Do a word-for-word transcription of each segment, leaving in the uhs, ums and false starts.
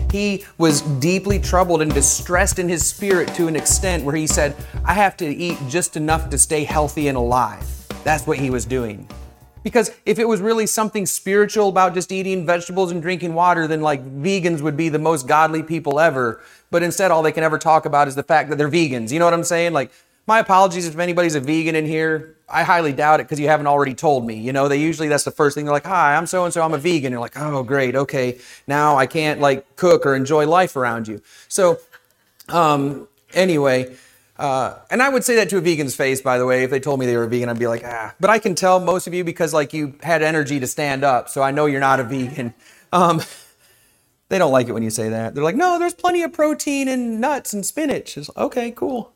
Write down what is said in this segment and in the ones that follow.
He was deeply troubled and distressed in his spirit to an extent where he said, I have to eat just enough to stay healthy and alive. That's what he was doing. Because if it was really something spiritual about just eating vegetables and drinking water, then like vegans would be the most godly people ever. But instead, all they can ever talk about is the fact that they're vegans. You know what I'm saying? Like, my apologies if anybody's a vegan in here. I highly doubt it because you haven't already told me. You know, they usually, that's the first thing. They're like, hi, I'm so-and-so, I'm a vegan. You're like, oh, great. Okay. Now I can't like cook or enjoy life around you. So um, anyway, Uh, and I would say that to a vegan's face, by the way. If they told me they were a vegan, I'd be like, ah. But I can tell most of you because like you had energy to stand up. So I know you're not a vegan. Um, they don't like it when you say that. They're like, no, there's plenty of protein in nuts and spinach. It's like, okay, cool.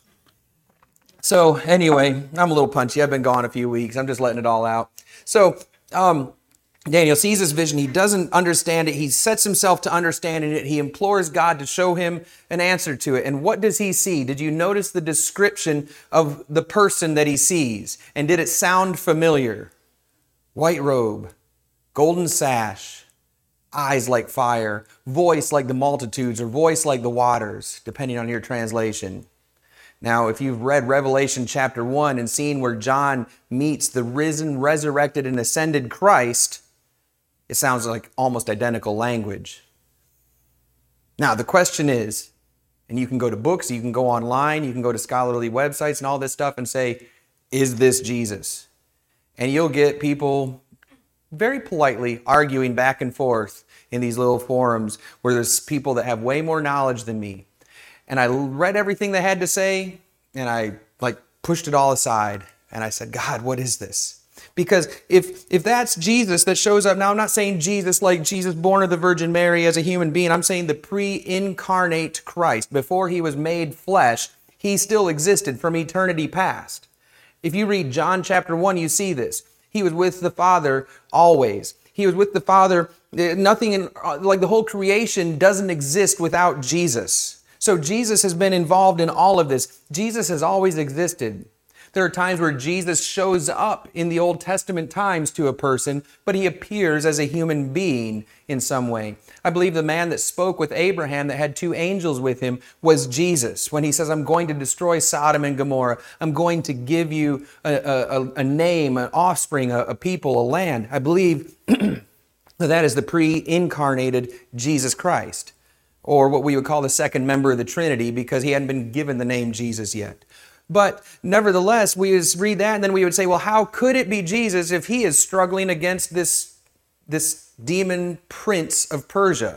So anyway, I'm a little punchy. I've been gone a few weeks. I'm just letting it all out. So um, Daniel sees this vision. He doesn't understand it. He sets himself to understanding it. He implores God to show him an answer to it. And what does he see? Did you notice the description of the person that he sees? And did it sound familiar? White robe, golden sash, eyes like fire, voice like the multitudes, or voice like the waters, depending on your translation. Now, if you've read Revelation chapter one and seen where John meets the risen, resurrected, and ascended Christ, it sounds like almost identical language. Now, the question is, and you can go to books, you can go online, you can go to scholarly websites and all this stuff and say, is this Jesus? And you'll get people very politely arguing back and forth in these little forums where there's people that have way more knowledge than me. And I read everything they had to say and I like pushed it all aside. And I said, God, what is this? Because if if that's Jesus that shows up, now I'm not saying Jesus like Jesus born of the Virgin Mary as a human being. I'm saying the pre-incarnate Christ. Before he was made flesh, he still existed from eternity past. If you read John chapter one, you see this. He was with the Father always. He was with the Father. Nothing in, like the whole creation doesn't exist without Jesus. So Jesus has been involved in all of this. Jesus has always existed. There are times where Jesus shows up in the Old Testament times to a person, but he appears as a human being in some way. I believe the man that spoke with Abraham that had two angels with him was Jesus. When he says, I'm going to destroy Sodom and Gomorrah. I'm going to give you a, a, a name, an offspring, a, a people, a land. I believe that that is the pre-incarnated Jesus Christ, or what we would call the second member of the Trinity, because he hadn't been given the name Jesus yet. But nevertheless, we just read that and then we would say, well, how could it be Jesus if he is struggling against this, this demon prince of Persia?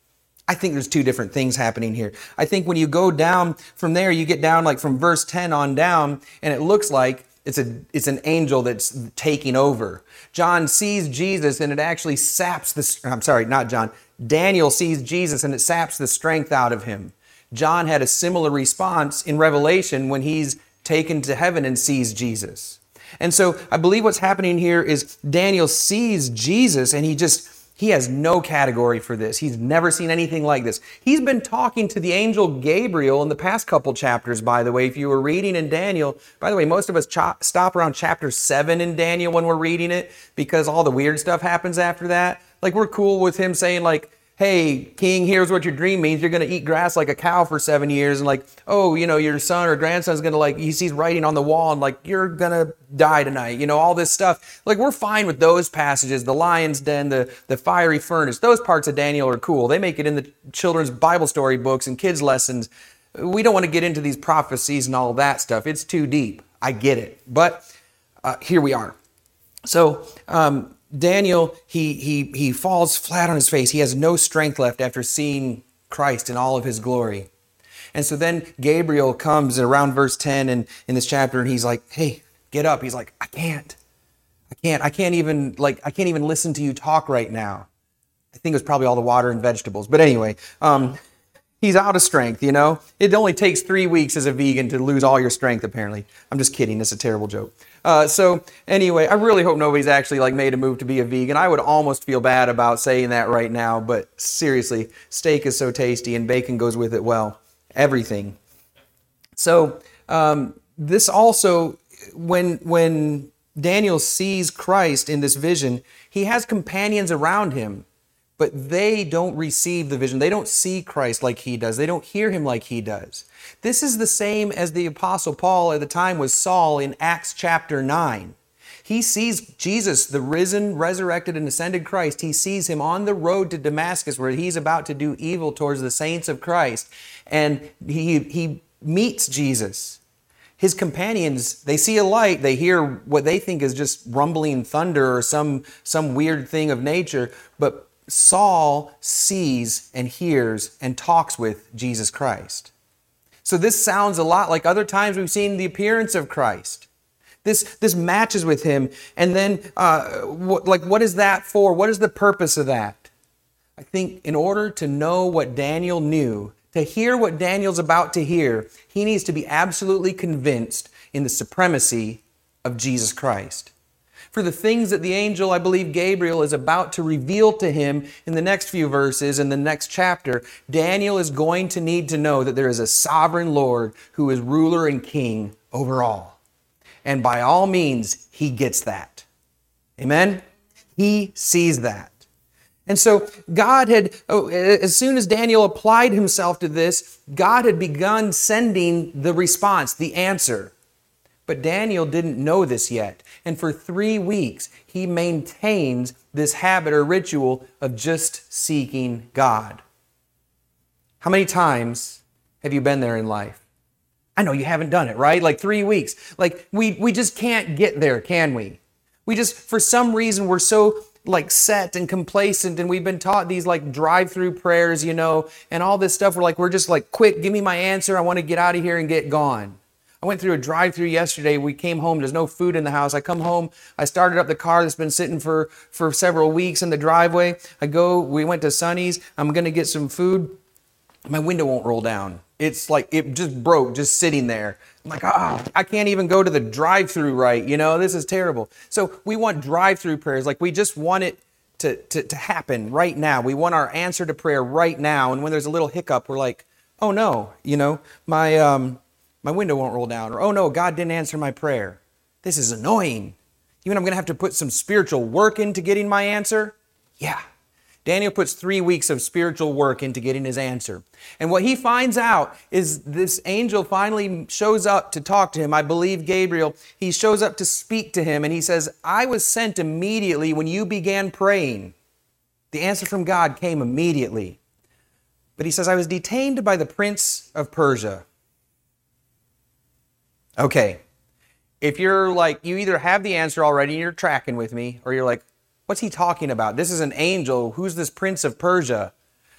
I think there's two different things happening here. I think when you go down from there, you get down like from verse ten on down, and it looks like it's a it's an angel that's taking over. John sees Jesus and it actually saps the, I'm sorry, not John. Daniel sees Jesus and it saps the strength out of him. John had a similar response in Revelation when he's taken to heaven and sees Jesus. And so I believe what's happening here is Daniel sees Jesus and he just, he has no category for this. He's never seen anything like this. He's been talking to the angel Gabriel in the past couple chapters, by the way. If you were reading in Daniel, by the way, most of us ch- stop around chapter seven in Daniel when we're reading it because all the weird stuff happens after that. Like we're cool with him saying like, hey, king, here's what your dream means. You're going to eat grass like a cow for seven years. And like, oh, you know, your son or grandson's going to like, he sees writing on the wall and like, you're going to die tonight. You know, all this stuff. Like we're fine with those passages, the lion's den, the, the fiery furnace. Those parts of Daniel are cool. They make it in the children's Bible story books and kids' lessons. We don't want to get into these prophecies and all that stuff. It's too deep. I get it. But uh, here we are. So, um, Daniel, he, he, he falls flat on his face. He has no strength left after seeing Christ in all of his glory. And so then Gabriel comes around verse ten and in this chapter and he's like, hey, get up. He's like, I can't. I can't. I can't even like I can't even listen to you talk right now. I think it was probably all the water and vegetables. But anyway, um, he's out of strength, you know. It only takes three weeks as a vegan to lose all your strength, apparently. I'm just kidding. It's a terrible joke. Uh, so anyway, I really hope nobody's actually like made a move to be a vegan. I would almost feel bad about saying that right now, but seriously, steak is so tasty and bacon goes with it well. Everything. So um, this also, when when Daniel sees Christ in this vision, he has companions around him, but they don't receive the vision. They don't see Christ like he does. They don't hear him like he does. This is the same as the Apostle Paul at the time was Saul in Acts chapter nine. He sees Jesus, the risen, resurrected, and ascended Christ. He sees him on the road to Damascus where he's about to do evil towards the saints of Christ. And he, he meets Jesus. His companions, they see a light. They hear what they think is just rumbling thunder or some, some weird thing of nature. But Saul sees and hears and talks with Jesus Christ. So this sounds a lot like other times we've seen the appearance of Christ. This, this matches with him. And then, uh, what, like, what is that for? What is the purpose of that? I think in order to know what Daniel knew, to hear what Daniel's about to hear, he needs to be absolutely convinced in the supremacy of Jesus Christ. For the things that the angel, I believe Gabriel, is about to reveal to him in the next few verses, in the next chapter, Daniel is going to need to know that there is a sovereign Lord who is ruler and king over all. And by all means, he gets that. Amen? He sees that. And so God had, oh, as soon as Daniel applied himself to this, God had begun sending the response, the answer. But Daniel didn't know this yet. And for three weeks, he maintains this habit or ritual of just seeking God. How many times have you been there in life? I know you haven't done it, right? Like three weeks. Like we, we just can't get there, can we? We just, for some reason, we're so like set and complacent, and we've been taught these like drive-through prayers, you know, and all this stuff. We're like, we're just like, quick, give me my answer. I want to get out of here and get gone. I went through a drive-through yesterday. We came home. There's no food in the house. I come home. I started up the car that's been sitting for, for several weeks in the driveway. I go, we went to Sonny's. I'm going to get some food. My window won't roll down. It's like it just broke, just sitting there. I'm like, ah, I can't even go to the drive-through right. You know, this is terrible. So we want drive-through prayers. Like we just want it to, to, to happen right now. We want our answer to prayer right now. And when there's a little hiccup, we're like, oh no, you know, my, um, my window won't roll down. Or, oh no, God didn't answer my prayer. This is annoying. Even I'm going to have to put some spiritual work into getting my answer? Yeah. Daniel puts three weeks of spiritual work into getting his answer. And what he finds out is this angel finally shows up to talk to him. I believe Gabriel, he shows up to speak to him and he says, I was sent immediately when you began praying. The answer from God came immediately. But he says, I was detained by the prince of Persia. Okay. If you're like, you either have the answer already and you're tracking with me, or you're like, what's he talking about? This is an angel. Who's this prince of Persia?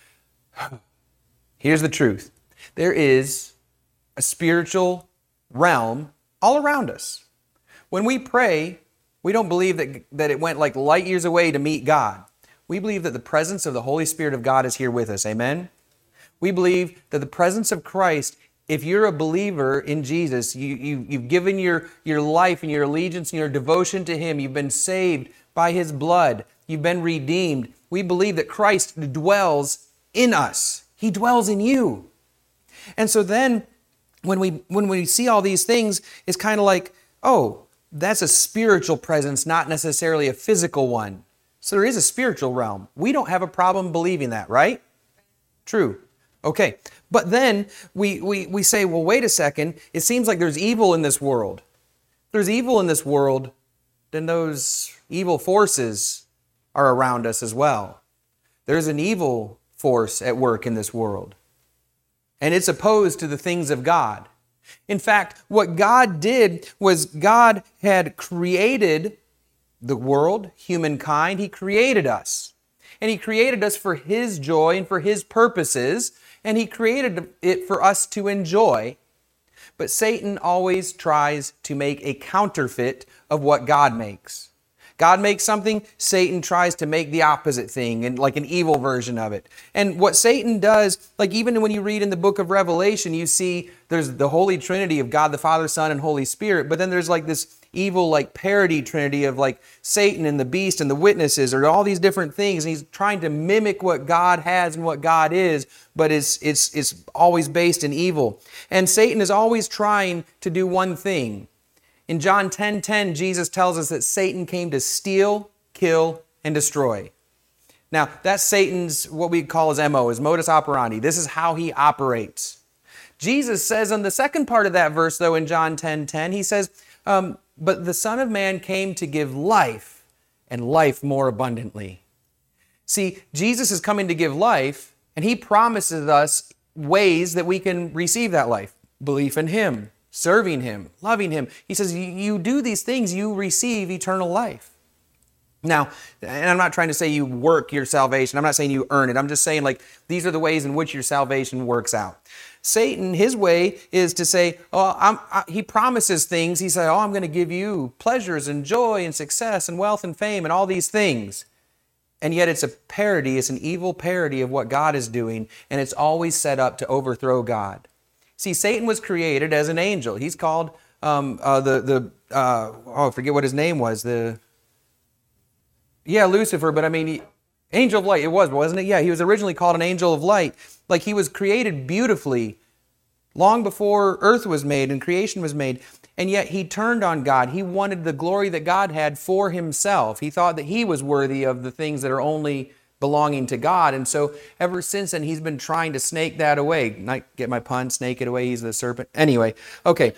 Here's the truth. There is a spiritual realm all around us. When we pray, we don't believe that, that it went like light years away to meet God. We believe that the presence of the Holy Spirit of God is here with us. Amen? We believe that the presence of Christ, if you're a believer in Jesus, you, you, you've given your, your life and your allegiance and your devotion to Him. You've been saved by His blood. You've been redeemed. We believe that Christ dwells in us. He dwells in you. And so then when we when we see all these things, it's kind of like, oh, that's a spiritual presence, not necessarily a physical one. So there is a spiritual realm. We don't have a problem believing that, right? True. Okay. But then we, we, we say, well, wait a second. It seems like there's evil in this world. If there's evil in this world, then those evil forces are around us as well. There's an evil force at work in this world. And it's opposed to the things of God. In fact, what God did was God had created the world, humankind. He created us. And He created us for His joy and for His purposes. And He created it for us to enjoy. But Satan always tries to make a counterfeit of what God makes. God makes something, Satan tries to make the opposite thing, and like an evil version of it. And what Satan does, like even when you read in the book of Revelation, you see there's the Holy Trinity of God the Father, Son, and Holy Spirit, but then there's like this evil like parody trinity of like Satan and the beast and the witnesses, or all these different things, and he's trying to mimic what God has and what God is, but it's it's it's always based in evil. And Satan is always trying to do one thing. In John ten ten, Jesus tells us that Satan came to steal, kill, and destroy. Now, that's Satan's, what we call his M O, his modus operandi. This is how he operates. Jesus says on the second part of that verse, though, in John ten ten, he says, um, but the Son of Man came to give life, and life more abundantly. See, Jesus is coming to give life, and he promises us ways that we can receive that life. Belief in him, serving him, loving him. He says, you do these things, you receive eternal life. Now, and I'm not trying to say you work your salvation. I'm not saying you earn it. I'm just saying, like, these are the ways in which your salvation works out. Satan, his way is to say, oh, I'm, I, he promises things. He said, oh, I'm going to give you pleasures and joy and success and wealth and fame and all these things. And yet it's a parody. It's an evil parody of what God is doing. And it's always set up to overthrow God. See, Satan was created as an angel. He's called um, uh, the, the uh, oh, I forget what his name was. The Yeah, Lucifer, but I mean, he, angel of light, it was, wasn't it? Yeah, he was originally called an angel of light. Like, he was created beautifully long before earth was made and creation was made. And yet he turned on God. He wanted the glory that God had for himself. He thought that he was worthy of the things that are only belonging to God. And so ever since then, he's been trying to snake that away. Not get my pun, snake it away, he's the serpent. Anyway, okay.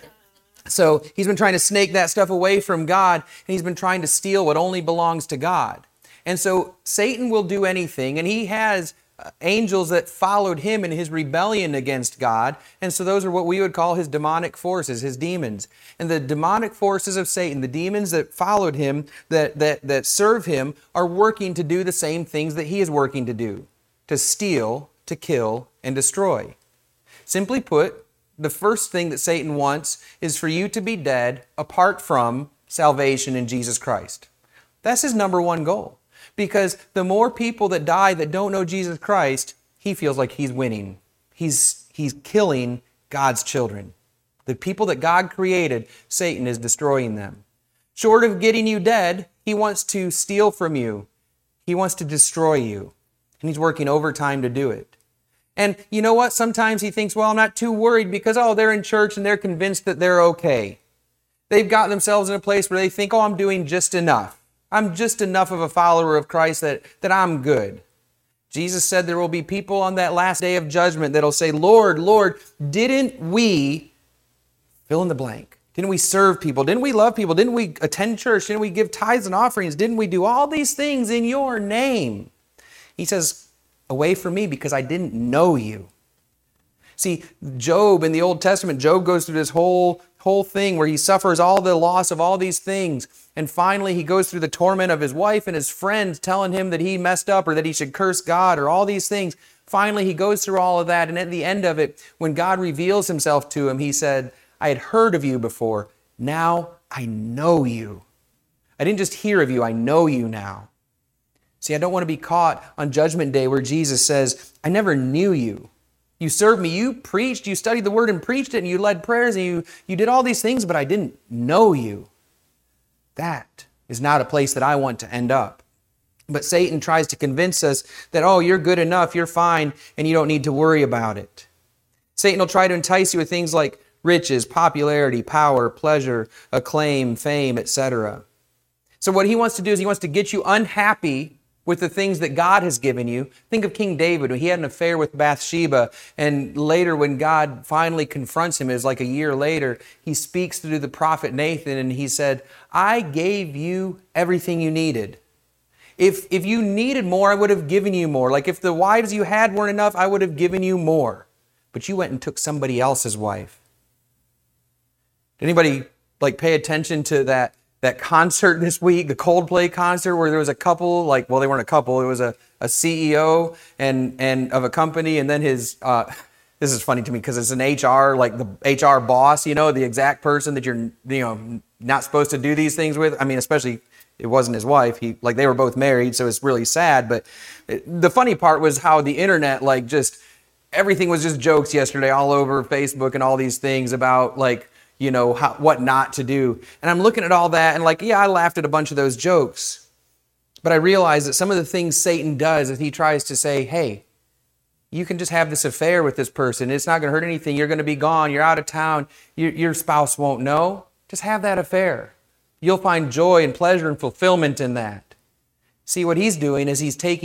So he's been trying to snake that stuff away from God, and he's been trying to steal what only belongs to God. And so Satan will do anything, and he has angels that followed him in his rebellion against God. And so those are what we would call his demonic forces, his demons. And the demonic forces of Satan, the demons that followed him, that, that, that serve him, are working to do the same things that he is working to do, to steal, to kill, and destroy. Simply put, the first thing that Satan wants is for you to be dead apart from salvation in Jesus Christ. That's his number one goal. Because the more people that die that don't know Jesus Christ, he feels like he's winning. He's, he's killing God's children. The people that God created, Satan is destroying them. Short of getting you dead, he wants to steal from you. He wants to destroy you. And he's working overtime to do it. And you know what? Sometimes he thinks, well, I'm not too worried because, oh, they're in church and they're convinced that they're okay. They've got themselves in a place where they think, oh, I'm doing just enough. I'm just enough of a follower of Christ that, that I'm good. Jesus said there will be people on that last day of judgment that'll say, Lord, Lord, didn't we fill in the blank? Didn't we serve people? Didn't we love people? Didn't we attend church? Didn't we give tithes and offerings? Didn't we do all these things in your name? He says, away from me because I didn't know you. See, Job in the Old Testament, Job goes through this whole, whole thing where he suffers all the loss of all these things. And finally, he goes through the torment of his wife and his friends telling him that he messed up or that he should curse God or all these things. Finally, he goes through all of that. And at the end of it, when God reveals himself to him, he said, I had heard of you before. Now I know you. I didn't just hear of you. I know you now. See, I don't want to be caught on Judgment Day where Jesus says, I never knew you. You served me, you preached, you studied the Word and preached it, and you led prayers, and you, you did all these things, but I didn't know you. That is not a place that I want to end up. But Satan tries to convince us that, oh, you're good enough, you're fine, and you don't need to worry about it. Satan will try to entice you with things like riches, popularity, power, pleasure, acclaim, fame, et cetera. So what he wants to do is he wants to get you unhappy with the things that God has given you. Think of King David when he had an affair with Bathsheba, and later when God finally confronts him, it was like a year later, he speaks through the prophet Nathan and he said, I gave you everything you needed. If, if you needed more, I would have given you more. Like if the wives you had weren't enough, I would have given you more. But you went and took somebody else's wife. Did anybody like pay attention to that that concert this week, the Coldplay concert, where there was a couple, like, well, they weren't a couple, it was a, a C E O and, and of a company, and then his, uh, this is funny to me because it's an H R, like the H R boss, you know, the exact person that you're, you know, not supposed to do these things with. I mean, especially, it wasn't his wife. He, like, they were both married, so it's really sad. But it, the funny part was how the internet, like, just, everything was just jokes yesterday all over Facebook and all these things about, like, you know, how, what not to do. And I'm looking at all that and like, yeah, I laughed at a bunch of those jokes. But I realized that some of the things Satan does is he tries to say, hey, you can just have this affair with this person. It's not going to hurt anything. You're going to be gone. You're out of town. Your, your spouse won't know. Just have that affair. You'll find joy and pleasure and fulfillment in that. See, what he's doing is he's taking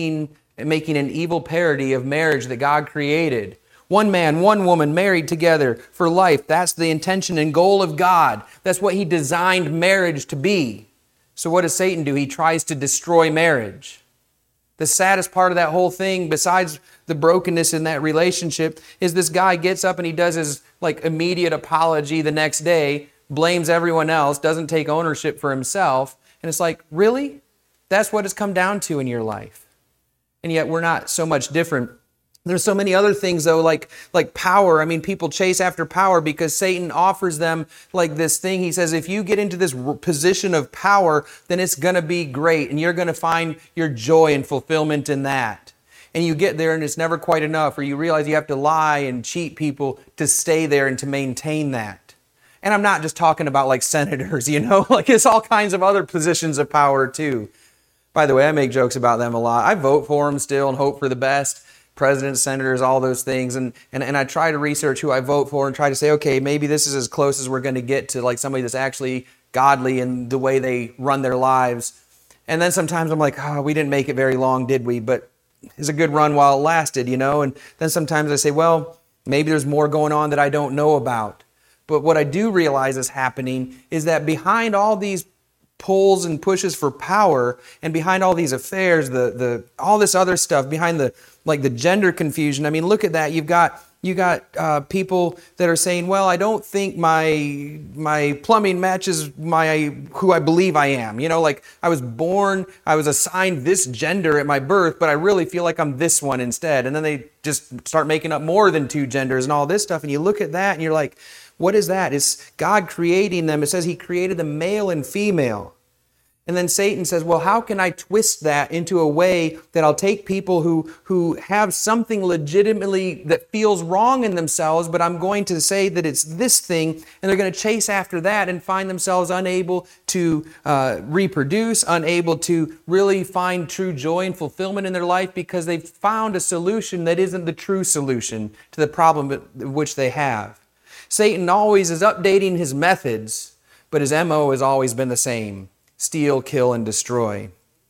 and making an evil parody of marriage that God created. One man, one woman married together for life. That's the intention and goal of God. That's what He designed marriage to be. So what does Satan do? He tries to destroy marriage. The saddest part of that whole thing, besides the brokenness in that relationship, is this guy gets up and he does his like immediate apology the next day, blames everyone else, doesn't take ownership for himself. And it's like, really? That's what it's come down to in your life. And yet we're not so much different. There's so many other things though, like, like power. I mean, people chase after power because Satan offers them like this thing. He says, if you get into this position of power, then it's going to be great. And you're going to find your joy and fulfillment in that. And you get there and it's never quite enough. Or you realize you have to lie and cheat people to stay there and to maintain that. And I'm not just talking about like senators, you know, like it's all kinds of other positions of power too. By the way, I make jokes about them a lot. I vote for them still and hope for the best. Presidents, senators, all those things. And, and, and I try to research who I vote for and try to say, okay, maybe this is as close as we're going to get to like somebody that's actually godly in the way they run their lives. And then sometimes I'm like, oh, we didn't make it very long, did we? But it's a good run while it lasted, you know? And then sometimes I say, well, maybe there's more going on that I don't know about. But what I do realize is happening is that behind all these pulls and pushes for power and behind all these affairs, the the all this other stuff, behind the like the gender confusion. I mean, look at that. You've got you got uh, people that are saying, well, I don't think my my plumbing matches my who I believe I am. You know, like I was born, I was assigned this gender at my birth, but I really feel like I'm this one instead. And then they just start making up more than two genders and all this stuff. And you look at that and you're like, what is that? It's God creating them. It says He created them male and female. And then Satan says, well, how can I twist that into a way that I'll take people who, who have something legitimately that feels wrong in themselves, but I'm going to say that it's this thing, and they're going to chase after that and find themselves unable to uh, reproduce, unable to really find true joy and fulfillment in their life because they've found a solution that isn't the true solution to the problem which they have. Satan always is updating his methods, but his M O has always been the same. Steal, kill, and destroy.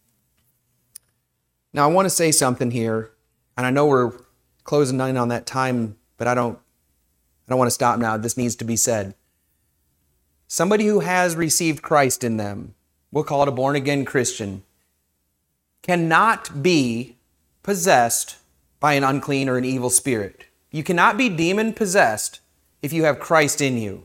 Now, I want to say something here, and I know we're closing in on that time, but I don't, I don't want to stop now. This needs to be said. Somebody who has received Christ in them, we'll call it a born-again Christian, cannot be possessed by an unclean or an evil spirit. You cannot be demon-possessed if you have Christ in you.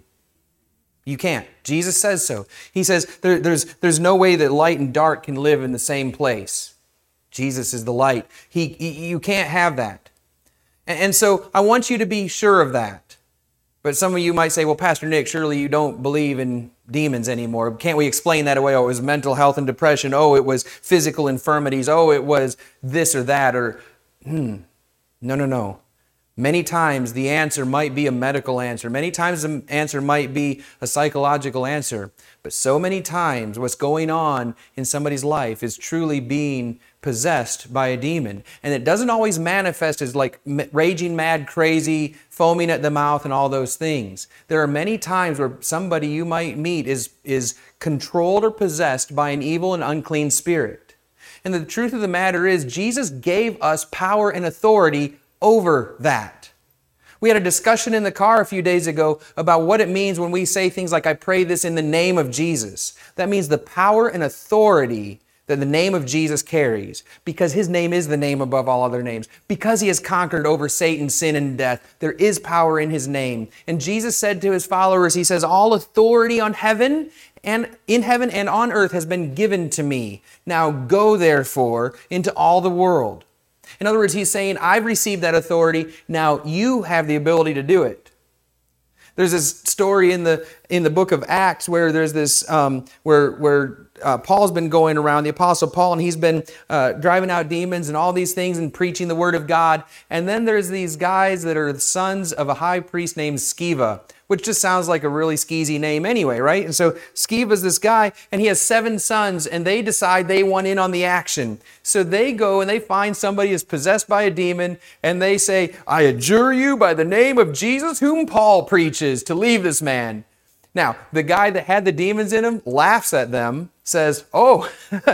You can't. Jesus says so. He says there, there's, there's no way that light and dark can live in the same place. Jesus is the light. He, he, you can't have that. And, and so I want you to be sure of that. But some of you might say, well, Pastor Nick, surely you don't believe in demons anymore. Can't we explain that away? Oh, it was mental health and depression. Oh, it was physical infirmities. Oh, it was this or that. Or, hmm, no, no, no. Many times the answer might be a medical answer. Many times the answer might be a psychological answer. But so many times what's going on in somebody's life is truly being possessed by a demon. And it doesn't always manifest as like raging mad, crazy, foaming at the mouth and all those things. There are many times where somebody you might meet is, is controlled or possessed by an evil and unclean spirit. And the truth of the matter is Jesus gave us power and authority over that. We had a discussion in the car a few days ago about what it means when we say things like, I pray this in the name of Jesus. That means the power and authority that the name of Jesus carries, because His name is the name above all other names. Because He has conquered over Satan, sin, and death, there is power in His name. And Jesus said to His followers, He says, all authority on heaven and in heaven and on earth has been given to me. Now go therefore into all the world. In other words, He's saying, I've received that authority. Now you have the ability to do it. There's this story in the in the book of Acts where there's this um, where where uh, Paul's been going around, the Apostle Paul, and he's been uh, driving out demons and all these things and preaching the Word of God. And then there's these guys that are the sons of a high priest named Sceva, which just sounds like a really skeezy name anyway, right? And so Skeva's this guy, and he has seven sons, and they decide they want in on the action. So they go and they find somebody is possessed by a demon, and they say, I adjure you by the name of Jesus, whom Paul preaches, to leave this man. Now, the guy that had the demons in him laughs at them, says, oh,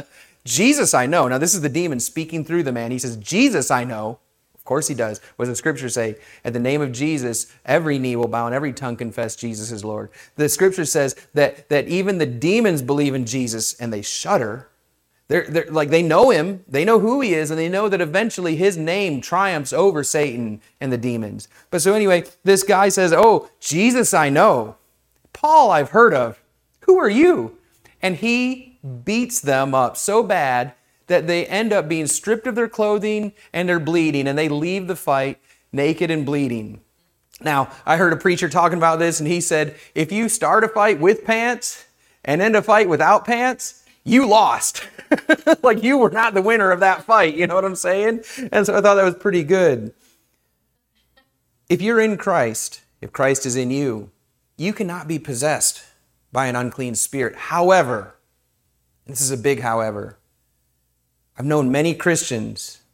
Jesus I know. Now this is the demon speaking through the man. He says, Jesus I know. Of course he does. What does the scripture say? At the name of Jesus, every knee will bow and every tongue confess Jesus is Lord. The scripture says that, that even the demons believe in Jesus and they shudder. They're, they're like they know him, they know who he is, and they know that eventually his name triumphs over Satan and the demons. But so anyway, this guy says, oh, Jesus I know. Paul I've heard of. Who are you? And he beats them up so bad that they end up being stripped of their clothing and they're bleeding, and they leave the fight naked and bleeding. Now, I heard a preacher talking about this, and he said, if you start a fight with pants and end a fight without pants, you lost. Like you were not the winner of that fight. You know what I'm saying? And so I thought that was pretty good. If you're in Christ, if Christ is in you, you cannot be possessed by an unclean spirit. However, this is a big however, I've known many Christians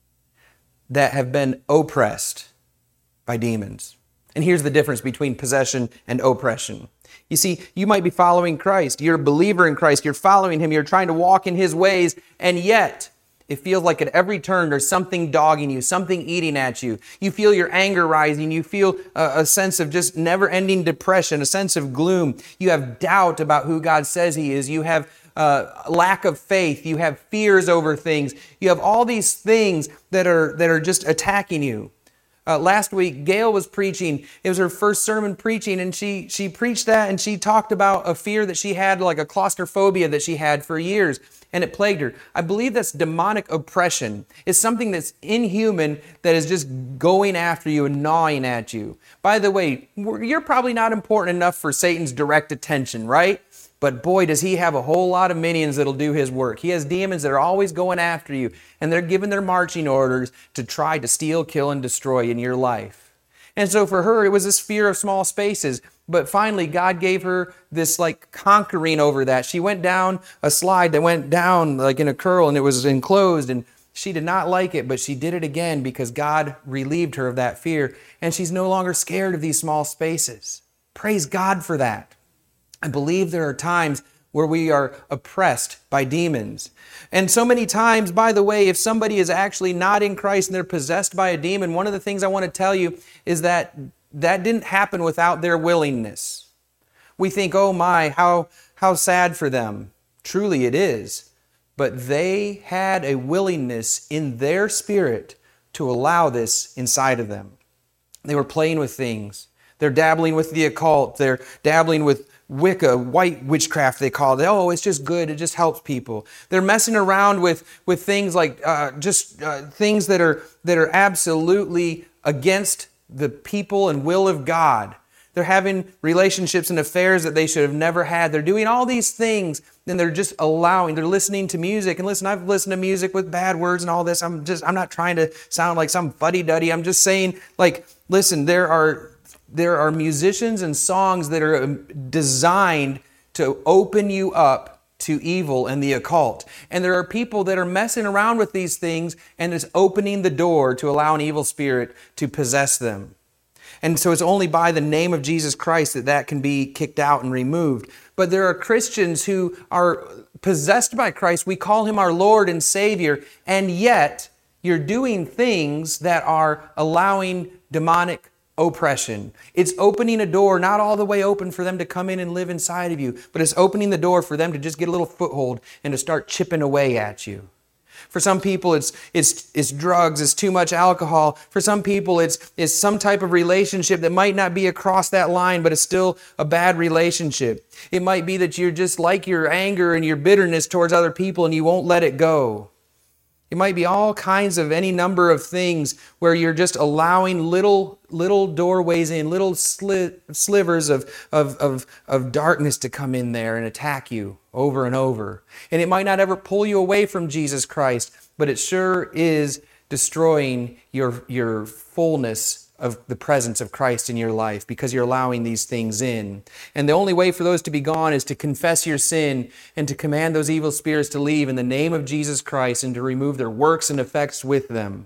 that have been oppressed by demons. And here's the difference between possession and oppression. You see, you might be following Christ. You're a believer in Christ. You're following him. You're trying to walk in his ways. And yet, it feels like at every turn there's something dogging you, something eating at you. You feel your anger rising. You feel a, a sense of just never-ending depression, a sense of gloom. You have doubt about who God says he is. You have uh, lack of faith. You have fears over things. You have all these things that are, that are just attacking you. Uh, last week, Gail was preaching. It was her first sermon preaching, and she she preached that, and she talked about a fear that she had, like a claustrophobia that she had for years, and it plagued her. I believe that's demonic oppression. It's something that's inhuman that is just going after you and gnawing at you. By the way, you're probably not important enough for Satan's direct attention, right? But boy, does he have a whole lot of minions that'll do his work. He has demons that are always going after you, and they're given their marching orders to try to steal, kill, and destroy in your life. And so for her, it was this fear of small spaces. But finally, God gave her this like conquering over that. She went down a slide that went down like in a curl, and it was enclosed, and she did not like it, but she did it again because God relieved her of that fear, and she's no longer scared of these small spaces. Praise God for that. I believe there are times where we are oppressed by demons. And so many times, by the way, if somebody is actually not in Christ and they're possessed by a demon, one of the things I want to tell you is that that didn't happen without their willingness. We think, oh my, how, how sad for them. Truly it is. But they had a willingness in their spirit to allow this inside of them. They were playing with things. They're dabbling with the occult. They're dabbling with Wicca, white witchcraft they call it. Oh, it's just good. It just helps people. They're messing around with, with things like uh, just uh, things that are that are absolutely against the people and will of God. They're having relationships and affairs that they should have never had. They're doing all these things, and they're just allowing. They're listening to music. And listen, I've listened to music with bad words and all this. I'm just I'm not trying to sound like some fuddy-duddy. I'm just saying, like, listen, there are There are musicians and songs that are designed to open you up to evil and the occult. And there are people that are messing around with these things and is opening the door to allow an evil spirit to possess them. And so it's only by the name of Jesus Christ that that can be kicked out and removed. But there are Christians who are possessed by Christ. We call him our Lord and Savior. And yet you're doing things that are allowing demonic oppression. It's opening a door, not all the way open for them to come in and live inside of you, but it's opening the door for them to just get a little foothold and to start chipping away at you. For some people, it's it's it's drugs, it's too much alcohol. For some people, it's it's some type of relationship that might not be across that line, but it's still a bad relationship. It might be that you're just like your anger and your bitterness towards other people and you won't let it go. It might be all kinds of any number of things where you're just allowing little little doorways in, little sli- slivers of, of, of, of darkness to come in there and attack you over and over. And it might not ever pull you away from Jesus Christ, but it sure is destroying your, your fullness of the presence of Christ in your life because you're allowing these things in. And the only way for those to be gone is to confess your sin and to command those evil spirits to leave in the name of Jesus Christ and to remove their works and effects with them.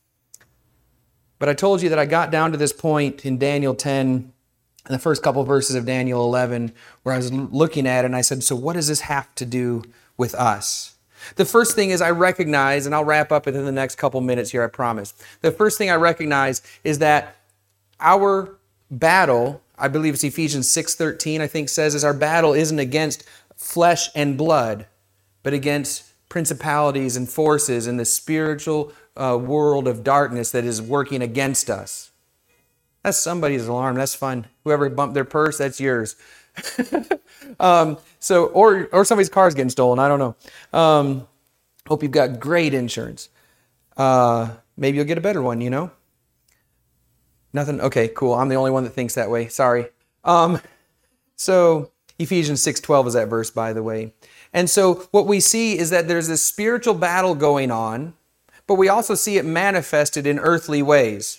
But I told you that I got down to this point in Daniel ten, in the first couple of verses of Daniel eleven, where I was looking at it and I said, so what does this have to do with us? The first thing is I recognize, and I'll wrap up within the next couple minutes here, I promise. The first thing I recognize is that our battle, I believe it's Ephesians six thirteen, I think says, is our battle isn't against flesh and blood, but against principalities and forces in the spiritual uh, world of darkness that is working against us. That's somebody's alarm. That's fun. Whoever bumped their purse, that's yours. um, so, or or somebody's car's getting stolen. I don't know. Um, hope you've got great insurance. Uh, maybe you'll get a better one. You know. Nothing. Okay, cool. I'm the only one that thinks that way. Sorry. Um, so Ephesians six twelve is that verse, by the way. And so what we see is that there's this spiritual battle going on, but we also see it manifested in earthly ways.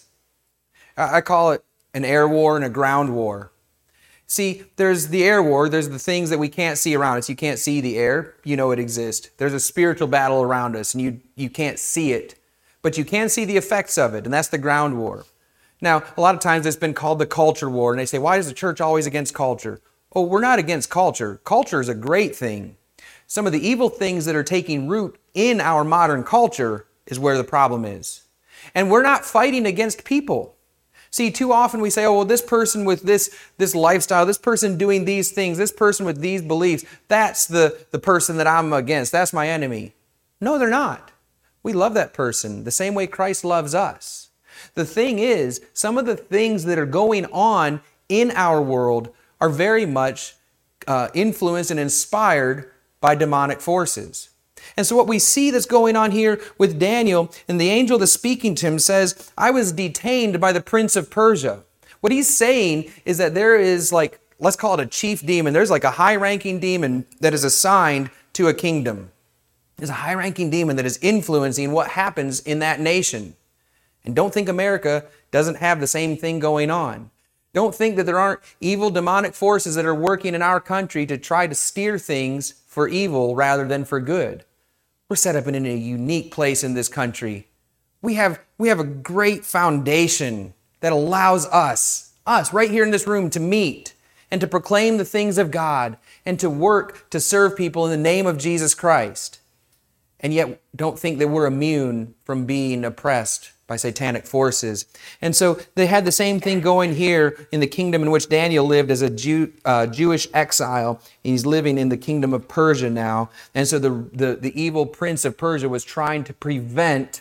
I call it an air war and a ground war. See, there's the air war, there's the things that we can't see around us. You can't see the air, you know it exists. There's a spiritual battle around us and you, you can't see it, but you can see the effects of it, and that's the ground war. Now, a lot of times it's been called the culture war, and they say, why is the church always against culture? Oh, we're not against culture. Culture is a great thing. Some of the evil things that are taking root in our modern culture is where the problem is. And we're not fighting against people. See, too often we say, oh, well, this person with this, this lifestyle, this person doing these things, this person with these beliefs, that's the, the person that I'm against. That's my enemy. No, they're not. We love that person the same way Christ loves us. The thing is, some of the things that are going on in our world are very much uh, influenced and inspired by demonic forces. And so what we see that's going on here with Daniel, and the angel that's speaking to him says, I was detained by the prince of Persia. What he's saying is that there is like, let's call it a chief demon. There's like a high-ranking demon that is assigned to a kingdom. There's a high-ranking demon that is influencing what happens in that nation. And don't think America doesn't have the same thing going on. Don't think that there aren't evil demonic forces that are working in our country to try to steer things for evil rather than for good. We're set up in a unique place in this country. We have, we have a great foundation that allows us, us right here in this room, to meet and to proclaim the things of God and to work to serve people in the name of Jesus Christ. And yet don't think that we're immune from being oppressed by satanic forces. And so they had the same thing going here in the kingdom in which Daniel lived as a Jew, uh, Jewish exile. He's living in the kingdom of Persia now. And so the, the, the evil prince of Persia was trying to prevent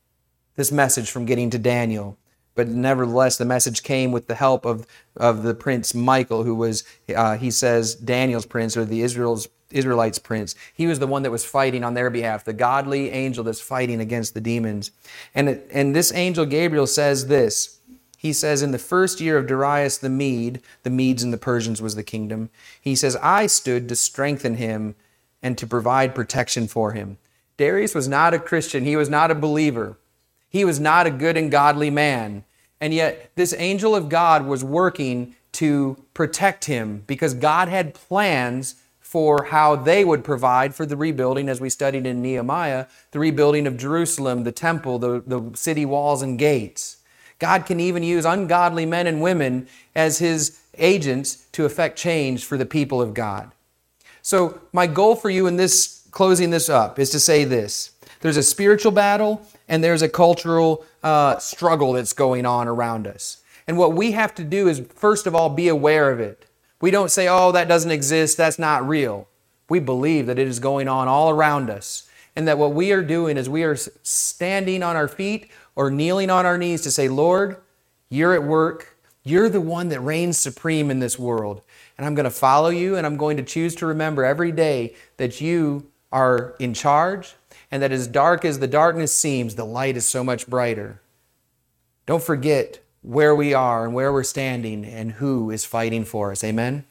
this message from getting to Daniel. But nevertheless, the message came with the help of, of the prince Michael, who was, uh, he says, Daniel's prince, or the Israel's Israelites' prince. He was the one that was fighting on their behalf, the godly angel that's fighting against the demons. And, it, and this angel Gabriel says this. He says, in the first year of Darius the Mede, the Medes and the Persians was the kingdom, he says, I stood to strengthen him and to provide protection for him. Darius was not a Christian. He was not a believer. He was not a good and godly man. And yet this angel of God was working to protect him because God had plans for how they would provide for the rebuilding, as we studied in Nehemiah, the rebuilding of Jerusalem, the temple, the, the city walls and gates. God can even use ungodly men and women as his agents to effect change for the people of God. So my goal for you in this, closing this up, is to say this. There's a spiritual battle and there's a cultural uh, struggle that's going on around us. And what we have to do is, first of all, be aware of it. We don't say, oh, that doesn't exist, that's not real. We believe that it is going on all around us, and that what we are doing is we are standing on our feet or kneeling on our knees to say, Lord, you're at work. You're the one that reigns supreme in this world, and I'm going to follow you, and I'm going to choose to remember every day that you are in charge, and that as dark as the darkness seems, the light is so much brighter. Don't forget where we are and where we're standing and who is fighting for us. Amen?